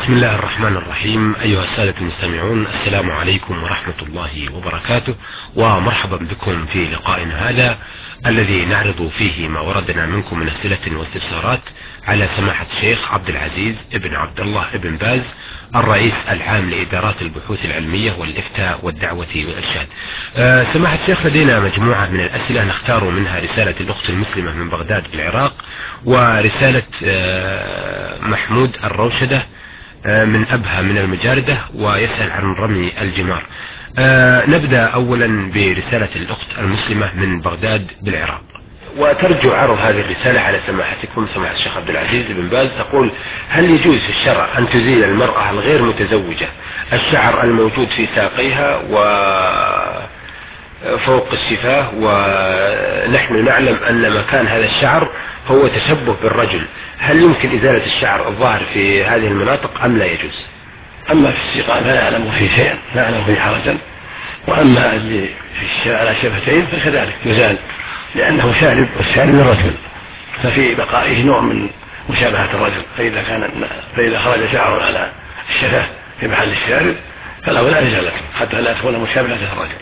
بسم الله الرحمن الرحيم. أيها السادة المستمعون، السلام عليكم ورحمة الله وبركاته، ومرحبا بكم في لقائنا هذا الذي نعرض فيه ما وردنا منكم من أسئلة واستفسارات على سماحة الشيخ عبد العزيز ابن عبد الله ابن باز، الرئيس العام لإدارات البحوث العلمية والإفتاء والدعوة والإرشاد. سماحة الشيخ، لدينا مجموعة من الأسئلة نختار منها رسالة الأخت المسلمة من بغداد بالعراق، ورسالة محمود الروشدة من أبها من المجاردة، ويسأل عن رمي الجمار. نبدأ أولا برسالة الأخت المسلمة من بغداد بالعراق، وترجو عرض هذه الرسالة على سماحتكم سماحة الشيخ عبد العزيز بن باز. تقول: هل يجوز في الشرع أن تزيل المرأة الغير متزوجة الشعر الموجود في ساقيها وفوق الشفاه، ونحن نعلم أن مكان هذا الشعر هو تشبه بالرجل، هل يمكن إزالة الشعر الظاهر في هذه المناطق أم لا يجوز؟ أما في السيقان فلا أعلم فيه شيئا، لا أعلم فيه حرجا. وأما اللي على الشفتين فكذلك يزال، لأنه شارب والشارب الرجل، ففي بقائه نوع من مشابهة الرجل، فإذا خرج شعر على الشفة في محل الشارب فلا يزال حتى لا تكون مشابهة الرجل.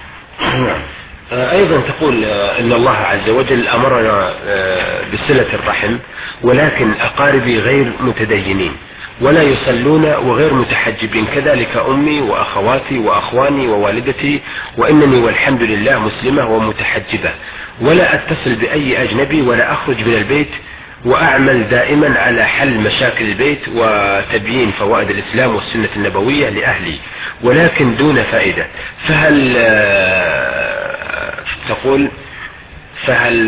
أيضا تقول إن الله عز وجل أمرنا بصلة الرحم، ولكن أقاربي غير متدينين ولا يصلون وغير متحجبين، كذلك أمي وأخواتي وأخواني ووالدتي، وإنني والحمد لله مسلمة ومتحجبة، ولا أتصل بأي أجنبي ولا أخرج من البيت، وأعمل دائما على حل مشاكل البيت وتبيين فوائد الإسلام والسنة النبوية لأهلي، ولكن دون فائدة. فهل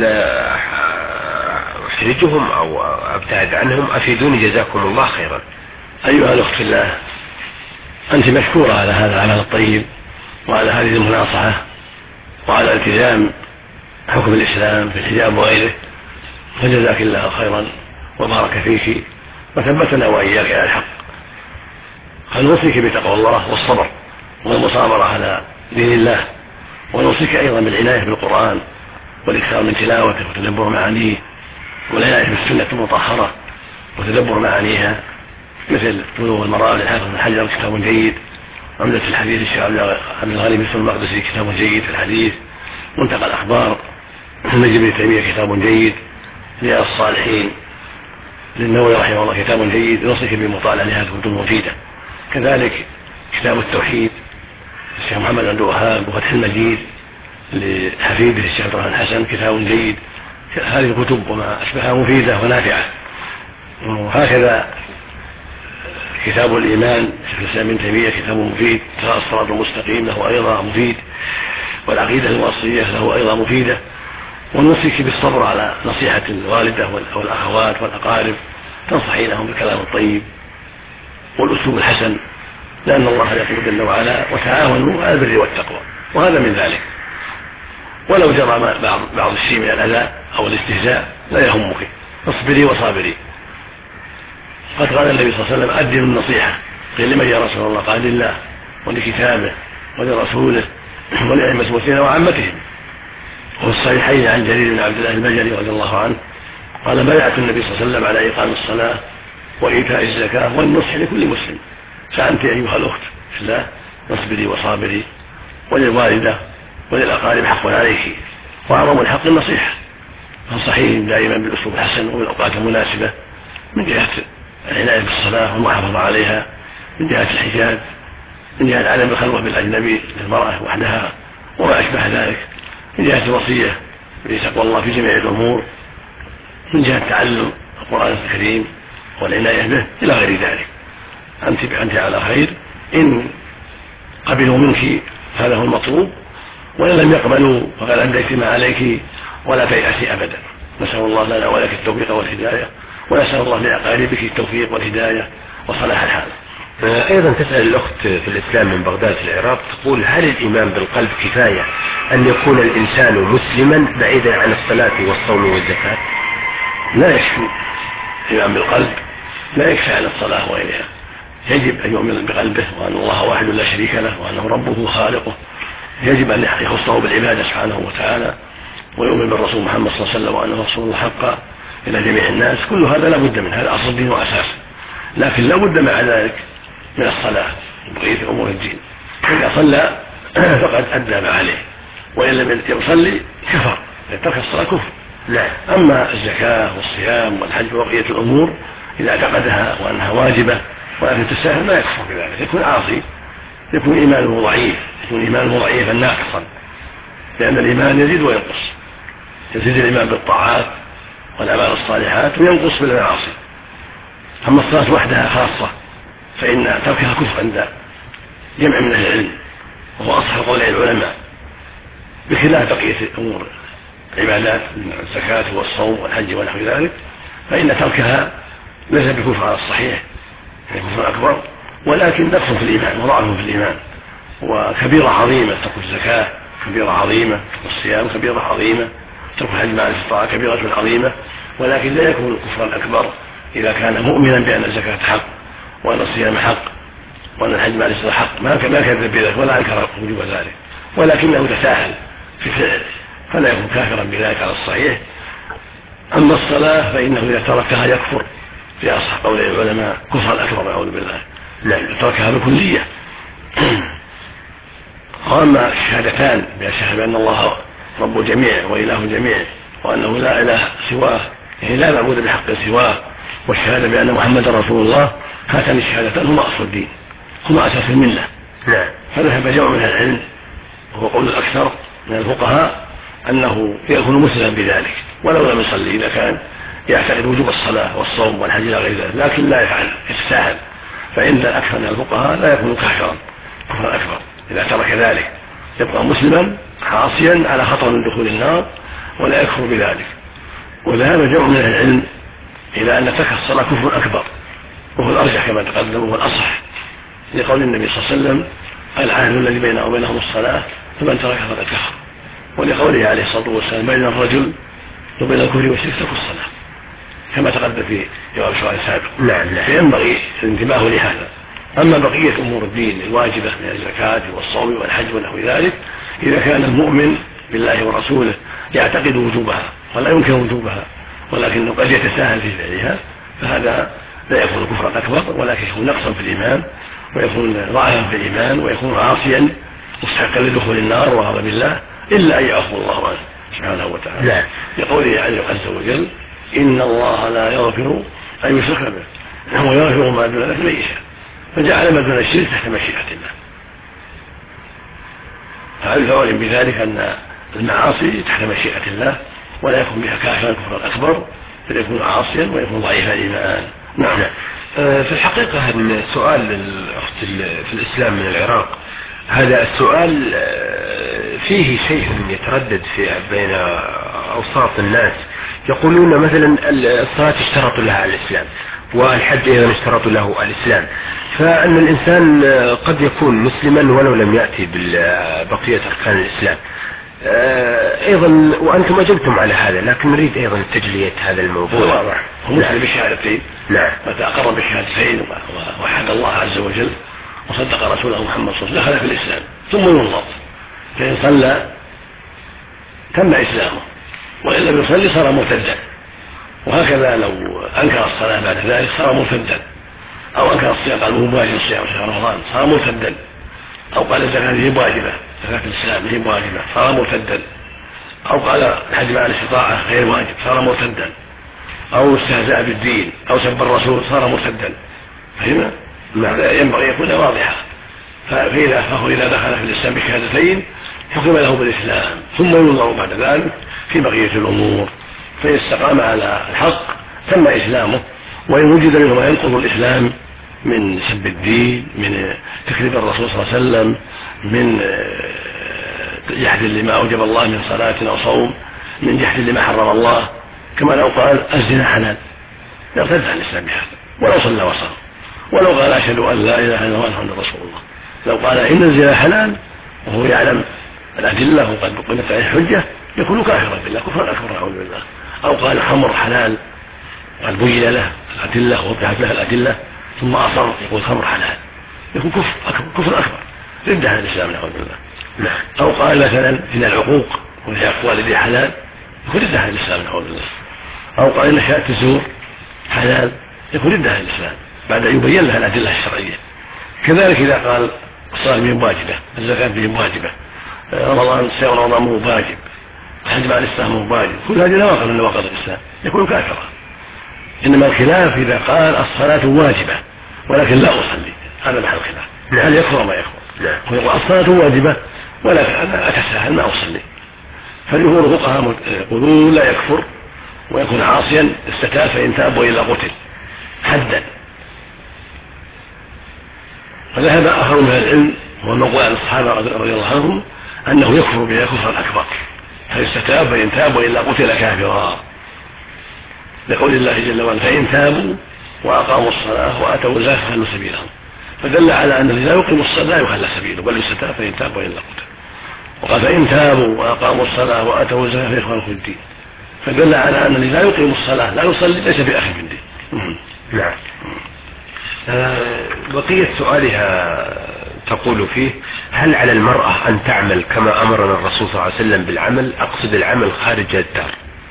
أحرجهم أو أبتعد عنهم؟ أفيدوني جزاكم الله خيرا. أيها الأخت في الله، أنت مشكورة على هذا العمل الطيب وعلى هذه المناصحة وعلى التزام حكم الإسلام في الحجاب وغيره، فجزاك الله خيرا وبارك فيك وثبتنا وإياك على الحق. فنوصيك بتقوى الله والصبر والمصابرة على دين الله، ونوصيك أيضا بالعناية بالقرآن والإكثار من تلاوته وتدبر معانيه، والعناية بالسنة المطهرة وتدبر معانيها، مثل بلوغ المرام للحافظ بن حجر كتاب جيد، عمدة الحديث الشيخ عبد الغني بن المقدسي كتاب جيد في الحديث، منتقى الأخبار النجم بن تيمية كتاب جيد، رياض الصالحين للنووي رحمه الله كتاب جيد. نوصيك بمطالعة لهذه الكتب المفيدة. كذلك كتاب التوحيد الشيخ محمد عبد الوهاب وفتح المجيد لحفيده الشيخ عبد الرحمن الحسن كتاب جيد. هذه الكتب وما أشبهها مفيدة ونافعة. وهكذا كتاب الإيمان شيخ الإسلام ابن تيمية كتاب مفيد، الصراط المستقيم له أيضا مفيد، والعقيدة الوصية له أيضا مفيدة. ونوصيك بالصبر على نصيحة الوالدة والأخوات والأقارب، تنصحينهم بالكلام الطيب والأسلوب الحسن، لأن الله يقول جل وعلا: وتعاونوا على البر والتقوى، وهذا من ذلك. ولو جرى بعض الشيء من الأذى أو الاستهزاء لا يهمك، اصبري وصابري. قد قال النبي صلى الله عليه وسلم: أدوا النصيحة. قيل: لمن يا رسول الله؟ قال: لله ولكتابه ولرسوله ولأئمة المسلمين وعامتهم. وفي الصحيحين عن جرير بن عبد الله البجلي رضي الله عنه قال: بايعت النبي صلى الله عليه وسلم على إقام الصلاة وإيتاء الزكاة والنصح لكل مسلم. فأنت أيها الأخت في الله اصبري وصابري، وللوالدة وللأقارب حق عليك، وأعظم الحق النصيحة، فانصحيهم دائما بالأسلوب الحسن وبالأوقات المناسبة، من جهة العناية بالصلاة والمحافظة عليها، من جهة الحجاب، من جهة عدم الخلوة بالأجنبي للمرأة وحدها وما أشبه ذلك، من جهة الوصية بتقوى الله في جميع الأمور، من جهة تعلم القرآن الكريم والعناية به إلى غير ذلك. أنت على خير، إن قبلوا منك هذا هو المطلوب، وإن لم يقبلوا فقد أديت ما عليك ولا تيأسي أبدا. نسأل الله لنا ولك التوفيق والهداية، ونسأل الله لأقاربك التوفيق والهداية وصلاح الحال. أيضا تسأل الأخت في الإسلام من بغداد في العراق، تقول: هل الإيمان بالقلب كفاية أن يكون الإنسان مسلما بعيدا عن الصلاة والصوم والزكاة؟ لا يكفي الإيمان بالقلب، لا يكفي عن الصلاة وغيرها. يجب أن يؤمن بقلبه وأن الله واحد لا شريك له، وأنه ربه خالقه. يجب أن يخصه بالعبادة سبحانه وتعالى، ويؤمن بالرسول محمد صلى الله عليه وسلم وأنه رسول حقا إلى جميع الناس. كل هذا لا بد منه، هذا أصل الدين وأساسه. لكن لا بد مع ذلك من الصلاة وبقية أمور الدين. إذا صلى فقد أدى ما عليه، وإن لم يصلي كفر، ترك الصلاة كفر. لا. أما الزكاة والصيام والحج وبقية الأمور إذا اعتقدها وأنها واجبة ولكن تستاهل ما يكفر بذلك، يكون عاصي، يكون إيمانه ضعيفا ناقصا، لأن الإيمان يزيد وينقص، يزيد الإيمان بالطاعات والأعمال الصالحات وينقص بالمعاصي. أما الصلاة وحدها خاصة فإن تركها كفر عند جمع من أهل العلم، وهو أصح قول العلماء، بخلاف بقية أمور العبادات من الزكاة والصوم والحج ونحو ذلك، فإن تركها ليس بكفر على الصحيح، كفر أكبر، ولكن نقص في الإيمان وضعف في الإيمان، وكبيرة عظيمة. ترك الزكاة كبيرة عظيمة، ترك الصيام كبيرة عظيمة، ترك الحج مع الاستطاعة كبيرة عظيمة، ولكن لا يكون الكفر الأكبر إذا كان مؤمنا بأن الزكاة حق وأن الصيام حق وأن الحج مع الاستطاعة حق، ما كذب بذلك ولا أنكر وجوب ذلك، ولكنه تساهل في فعله فلا يكون كافرا بذلك على الصحيح. أما الصلاة فإنه إذا تركها يكفر في أصح قول العلماء كفرا أكبر، أعوذ بالله، لا تركها بالكلية. وأما الشهادتان بأشهد بأن الله رب الجميع وإله الجميع وأنه لا إله سواه، يعني لا معبود بحق سواه، والشهادة بأن محمد رسول الله، هاتان الشهادتان هما أصل الدين، هما أساس الملة. فذهب جمع من العلم وهو قول الأكثر من الفقهاء أنه يكون مسلما بذلك ولو لم يصلي، إذا كان يعتقد وجوب الصلاة والصوم والحج إلى غير ذلك لكن لا يفعل يتساهل، فإن الأكثر من الفقهاء لا يكون كافرا كفرا أكبر إذا ترك ذلك، يبقى مسلما عاصيا على خطر من دخول النار ولا يكفر بذلك. وذهب جمع من العلم إلى أن ترك الصلاة كفر أكبر، وهو الأرجح كما تقدم وهو الأصح، لقول النبي صلى الله عليه وسلم العهد الذي بيننا وبينهم الصلاة فمن ترك فقد كفر، ولقوله عليه الصلاة والسلام بين الرجل وبين الكفر والشرك ترك الصلاة، كما تقدم في جواب سؤال سابق. فينبغي الانتباه لهذا. أما بقية أمور الدين الواجبة من الزكاة والصوم والحج ونحو ذلك، إذا كان المؤمن بالله ورسوله يعتقد وجوبها ولا ينكر وجوبها ولكنه قد يتساهل في فعلها، فهذا لا يكون كفرا أكبر، ولكن يكون نقصا في الإيمان ويكون ضعفا في الإيمان ويكون عاصيا مستحقا لدخول النار وغضب الله، إلا أن يعفو الله عنه سبحانه وتعالى، لقوله عز وجل إن الله لا يغفر أن يشرك به ويغفر ما دون ذلك لمن يشاء، فجعل ما دون الشرك تحت مشيئة الله. فهذا العلم بذلك أن المعاصي تحت مشيئة الله ولا يكون بها كافرا كفرا أكبر، بل يكون عاصيا ويكون ضعيف الإيمان. نعم. في الحقيقة سؤال الأخت في الإسلام من العراق، هذا السؤال فيه شيء يتردد بين أوساط الناس، يقولون مثلا الصلاة اشترط لها الإسلام والحج أيضا اشترط له الإسلام، فأن الإنسان قد يكون مسلما ولو لم يأتي ببقية أركان الإسلام أيضا، وأنتم أجبتم على هذا، لكن نريد أيضا تجلية هذا الموضوع. واضح، هو مسلم بالشهادتين، متى أقر بالشهادتين وحد الله عز وجل وصدق رسوله محمد صلى الله عليه وسلم دخل في الإسلام، ثم ينظر فإن صلى تم إسلامه وإن لم يصلي صار مرتدا، وهكذا لو أنكر الصلاة بعد ذلك صار مرتدا، أو أنكر الصيام قال هو واجب الصيام شهر رمضان صار مرتدا، أو قال الزكاة هي واجبة زكاة الإسلام هي واجبة صار مرتدا، أو قال الحج مع الاستطاعة غير واجب صار مرتدا، أو استهزأ بالدين أو سب الرسول صار مرتدا. فهنا ينبغي يكون واضحا، فهو إذا دخل في الإسلام بشهادتين حكم له بالإسلام، ثم ينظر بعد ذلك في بقية الأمور، فإن استقام على الحق تم إسلامه، وإن وجد منه ما ينقض الإسلام من سب الدين، من تكذيب الرسول صلى الله عليه وسلم، من جحد لما أوجب الله من صلاة أو صوم، من جحد لما حرم الله، كما لو قال الزنا حلال يرتد عن الإسلام بهذا ولو صلى وصام، ولو قال أشهد أن لا إله إلا الله محمد رسول الله، لو قال إن الزنا حلال وهو يعلم الأدلة وقد قمت عليه الحجة يكون كافرا بالله كفرا أكبر أعوذ بالله. أو قال الخمر حلال قد بين له الأدلة ووضحت له الأدلة ثم أصر يقول الخمر حلال يكون كفر أكبر ردة عن الإسلام نعوذ بالله. أو قال مثلا إن العقوق وحق والدي حلال يكون ردة عن الإسلام نعوذ بالله. أو قال إن شهادة الزور حلال يكون ردة عن الإسلام. بعد أن يبين لها الأدلة الشرعية. كذلك إذا قال الصلاة بهم واجبة، الزكاة بهم واجبة، رمضان صيام رمضان مو واجب، الحج مع الإسلام مو واجب، كل هذه نواقض من نواقض الإسلام، يكون كافرا. إنما الخلاف إذا قال الصلاة واجبة ولكن لا أصلي، هذا محل الخلاف، هل يكفر وما يكفر؟ ويقول الصلاة واجبة ولكن أنا أتساهل ما أصلي، فجمهور الفقهاء يقولون لا يكفر ويكون عاصيا استتاب فإن تاب وإلا قتل حدا. فذهب آخر من العلم هو المقول عن الصحابة رضي الله عنهم أنه يكفر بها كفرا أكبر، فاستتاب فإن تاب وإلا قتل كافرا، لقول الله جل وعلا فإن تابوا وأقاموا الصلاة وآتوا الزكاة فخلوا سبيلهم، فدل على أن الذي لا يقيم الصلاة لا يخلى سبيله بل يستتاب فإن تاب وإلا قتل. وقال فإن تابوا وأقاموا الصلاة وآتوا الزكاة فإخوانكم في الدين، فدل على أن الذي لا يقيم الصلاة لا يصلي ليس بأخ في الدين. نعم. بقية سؤالها تقول فيه: هل على المرأة أن تعمل كما أمرنا الرسول صلى الله عليه وسلم بالعمل؟ أقصد العمل خارج الدار.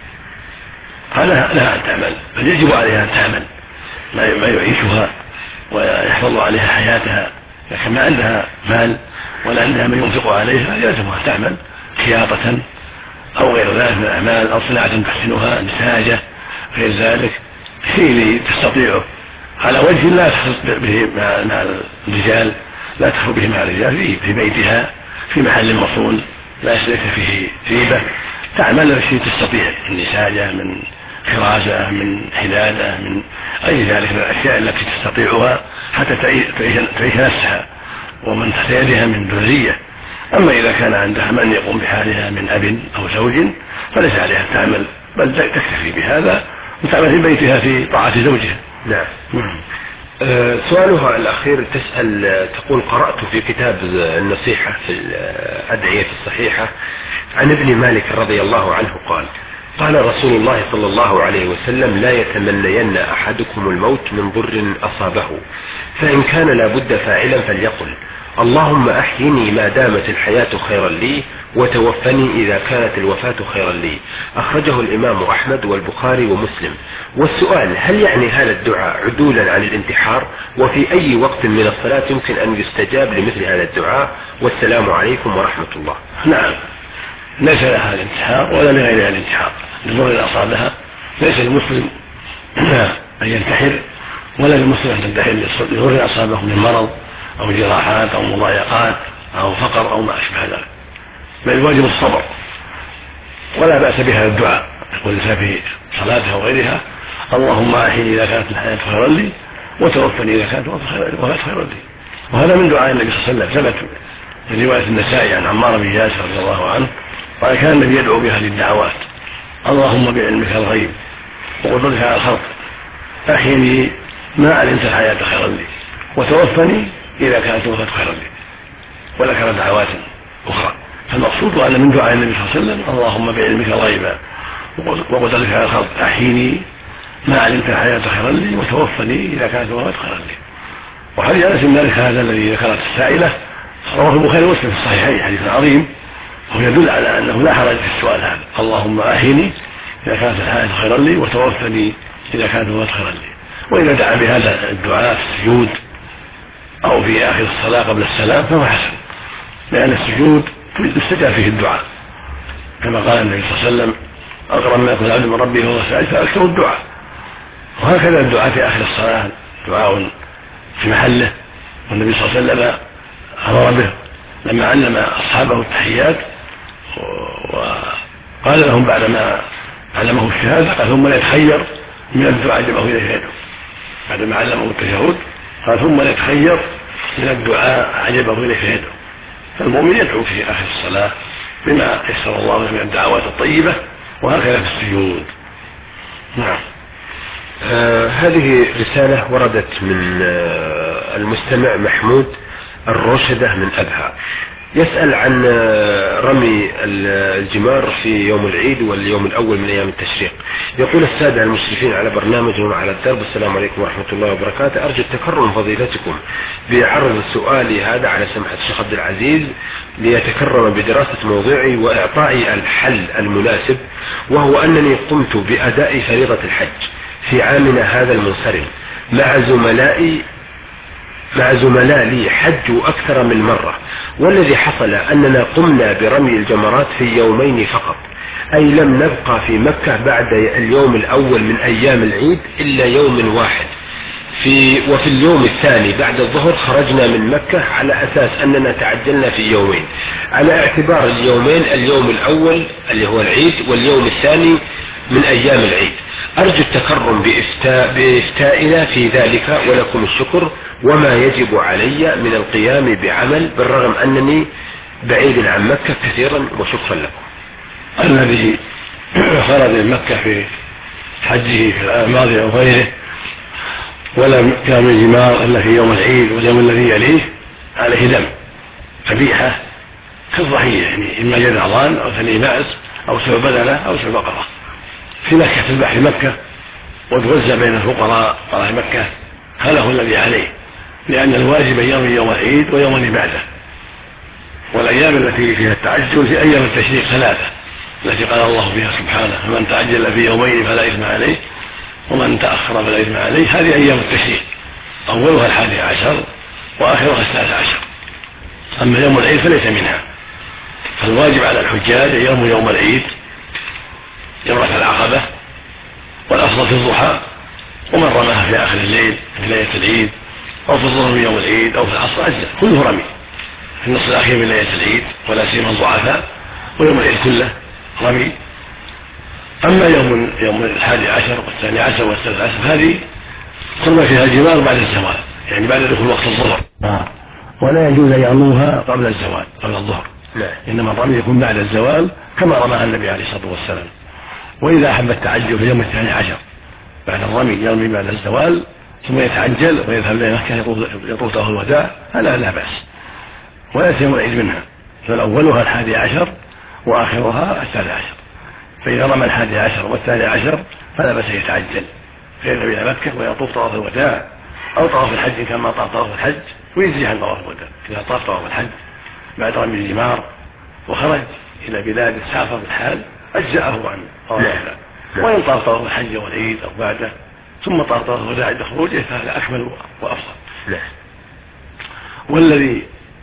لها أن تعمل، بل يجب عليها أن تعمل ما يعيشها ويحفظ عليها حياتها، لكن ما عندها مال ولا عندها من ينفق عليها يلزمها تعمل خياطة أو غير ذلك من الأعمال، أو صناعة تحسنها، نساجة، غير ذلك، شيء تستطيعه على وجه لا تخلط به مع الرجال، لا تخلط به مع الرجال في بيتها في محل مصون ليس فيه ريبة، تعمل شيء تستطيع من نساجة، من خرازة، من حدادة، من أي ذلك من الأشياء التي تستطيعها حتى تعيش نفسها ومن تحت يدها من ذرية. أما إذا كان عندها من يقوم بحالها من أب أو زوج فليس عليها أن تعمل، بل تكتفي بهذا وتعمل في بيتها في طاعة زوجها. نعم. سؤالها الأخير تسأل تقول: قرأت في كتاب النصيحة في الأدعية الصحيحة عن ابن مالك رضي الله عنه قال رسول الله صلى الله عليه وسلم: لا يتمنين أحدكم الموت من ضر أصابه، فإن كان لابد فاعلا فليقل: اللهم أحيني ما دامت الحياة خيرا لي، وتوفني إذا كانت الوفاة خيرا لي. أخرجه الإمام أحمد والبخاري ومسلم. والسؤال: هل يعني هذا الدعاء عدولا عن الانتحار؟ وفي أي وقت من الصلاة يمكن أن يستجاب لمثل هذا الدعاء؟ والسلام عليكم ورحمة الله. نعم، ليس لها الانتحار ولا لغيرها الانتحار، لضر أصابها ليس للمسلم أن ينتحر ولا للمسلم أن تنتحر لضر أصابه من مرض أو جراحات أو مضايقات أو فقر أو ما أشبه ذلك، بل واجب الصبر، ولا بأس بهذا الدعاء. يقول الإنسان في صلاتها وغيرها: اللهم أحيني إذا كانت الحياة خيرا لي، وتوفني إذا كانت الوفاة خيرا لي. وهذا من دعاء النبي صلى الله عليه وسلم، ثبت في رواية النسائي عن عمار بن ياسر رضي الله عنه قال: كان النبي يدعو بهذه الدعوات: اللهم بعلمك الغيب وقدرتك على الخلق أحيني ما علمت الحياة خيرا لي، وتوفني إذا كانت الوفاة خيرا لي. وذكر دعوات أخرى. فالمقصود أن من دعاء النبي صلى الله عليه وسلم: اللهم بعلمك الغيب وقدرتك على الخلق أحيني ما علمت الحياة خيرا لي، وتوفني إذا كانت الوفاة خيرا لي. وحديث أنس بن مالك هذا الذي ذكرت السائلة رواه البخاري ومسلم في الصحيحين، حديث عظيم، وهو يدل على أنه لا حرج في السؤال هذا: اللهم أحيني إذا كانت الحياة خيرا لي، وتوفني إذا كانت الوفاة خيرا لي. وإذا دعا بهذا الدعاء في السجود أو في آخر الصلاة قبل السلام فهو حسن، لأن السجود يستجاب فيه الدعاء، كما قال النبي صلى الله عليه وسلم: أقرب ما يكون العبد من ربه وهو ساجد فأكثر الدعاء. وهكذا الدعاء في آخر الصلاة دعاء في محله، والنبي صلى الله عليه وسلم أمر به لما علم أصحابه التحيات، وقال لهم بعدما علمه الشهادة قال: ثم لا يتخير من الدعاء عجبه إليه يده. بعدما علمه التشهد قال: ثم لا يتخير من الدعاء عجبه إليه يده. فالمؤمن يدعو في آخر الصلاة بما يسر الله من الدعوات الطيبة، وهكذا في السجود. نعم. هذه رسالة وردت من المستمع محمود الرشدة من أبها، يسأل عن رمي الجمار في يوم العيد واليوم الأول من أيام التشريق. يقول: السادة المشرفين على برنامج على الدرب، السلام عليكم ورحمة الله وبركاته. أرجو تكرم فضيلتكم بعرض سؤالي هذا على سماحة الشيخ عبد العزيز ليتكرم بدراسة موضوعي وإعطائي الحل المناسب، وهو أنني قمت بأداء فريضة الحج في عامنا هذا المنصرم، مع زملاء لي حجوا أكثر من مرة، والذي حصل أننا قمنا برمي الجمرات في يومين فقط، أي لم نبقى في مكة بعد اليوم الأول من أيام العيد إلا يوم واحد، وفي اليوم الثاني بعد الظهر خرجنا من مكة على أساس أننا تعجلنا في يومين، على اعتبار اليومين اليوم الأول اللي هو العيد واليوم الثاني من أيام العيد. أرجو التكرم بإفتائنا في ذلك، ولكم الشكر وما يجب علي من القيام بعمل بالرغم أنني بعيد عن مكة كثيرا، وشكرا لكم. الذي خرج من مكة في حجه في العام الماضي أو غيره ولم يرمي جمار إلا في يوم العيد واليوم الذي يليه عليه دم ذبيحة كالضحية، يعني إما جذع ضان أو ثني مأس أو سبع بدنة أو سبع بقرة في مكة، تذبح في مكة وتوزع بين الفقراء فقراء مكة. هذا هو الذي عليه، لأن الواجب يوم العيد ويوم اللي بعده، والأيام التي فيها التعجل في أيام التشريق ثلاثة التي قال الله فيها سبحانه: فمن تعجل في يومين فلا إثم عليه ومن تأخر فلا إثم عليه. هذه أيام التشريق، أولها 11 وآخرها 13. أما يوم العيد فليس منها، فالواجب على الحجاج يوم العيد جمرة العقبة، والأفضل في الضحى، ومن رماها في آخر الليل في ليلة العيد أو في الظهر من يوم العيد أو في العصر أجزاء، كله رمي في النصف الأخير من ليلة العيد ولا سيما الضعفاء، ويوم العيد كله رمي. أما يوم 11 و12 و13 هذه ترمى فيها الجمار بعد الزوال، يعني بعد دخول وقت الظهر، ولا يجوز أن يرموها قبل الزوال قبل الظهر، إنما الرمي يكون بعد الزوال كما رماها النبي عليه الصلاة والسلام. وإذا أحب التعجل في يوم 12 بعد الرمي يرمي بعد الزوال ثم يتعجل ويذهب إلى مكة يطوف طواف الوداع، هذا لا بأس، ويأتي يوم العيد منها، فالأولها 11 وآخرها 13. فإذا رمى 11 و12 فلا بأس يتعجل فيذهب إلى مكة ويطوف طواف الوداع أو طواف الحج كما طاف طواف الحج، ويجزي عن طواف الوداع. إذا طاف طواف الحج بعد رمي الجمار وخرج إلى بلاد السافر بالحال أجزأه عن طواف الوداع، وإن طاف طواف الحج والعيد أو بعده ثم طاف طواف الوداع عند خروجه فهذا أكمل وأفضل. والذي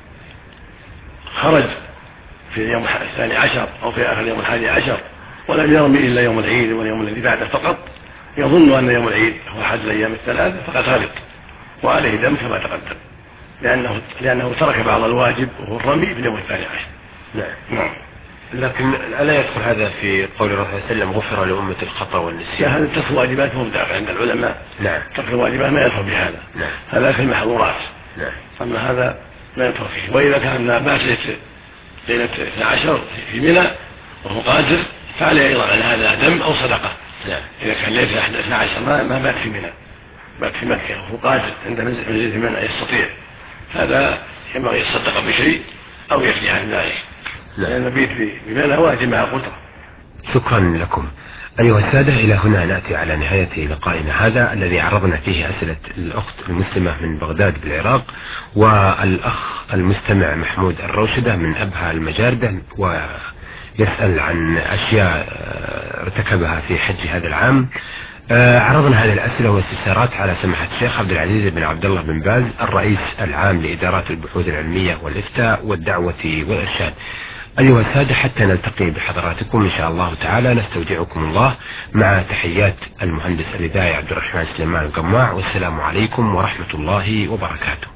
خرج في اليوم 12 أو في آخر يوم 11 ولم يرمي إلا يوم العيد واليوم الذي بعده فقط، يظن أن يوم العيد هو أحد الأيام الثلاثة، فقد غلط وعليه دم كما تقدم، لأنه ترك بعض الواجب وهو الرمي في اليوم 12. نعم. لكن ألا يدخل هذا في قول الرسول صلى الله عليه وسلم: غفر لأمة الخطأ والنسيان؟ هذا ترك الواجبات مبدأ عند العلماء. نعم. ترك الواجبات ما يدخل بهذا. نعم. هذا في المحظورات. نعم. أما هذا لا يدخل فيه. وإذا كان بات ليلة 12 في منى وهو قادر فعليه أيضا على هذا دم أو صدقة. نعم. إذا كان ليلة 12 ما بات في منى، بات في مكة وهو قادر عند منزل في منى يستطيع، هذا ينبغي يصدق بشيء أو يفدي عن ذلك، لأن المبيت في منى واجب مع قدرة. شكرا لكم أيها السادة. إلى هنا نأتي على نهاية لقائنا هذا الذي عرضنا فيه أسئلة الأخت المسلمة من بغداد بالعراق، والأخ المستمع محمود الروشدة من أبها المجاردة، ويسأل عن أشياء ارتكبها في حج هذا العام. عرضنا هذه الأسئلة والاستفسارات على سماحة الشيخ عبد العزيز بن عبد الله بن باز الرئيس العام لإدارات البحوث العلمية والإفتاء والدعوة والإرشاد. أيها السادة، حتى نلتقي بحضراتكم إن شاء الله تعالى نستودعكم الله مع تحيات المهندس الإذاعي عبد الرحمن سليمان القماع، والسلام عليكم ورحمة الله وبركاته.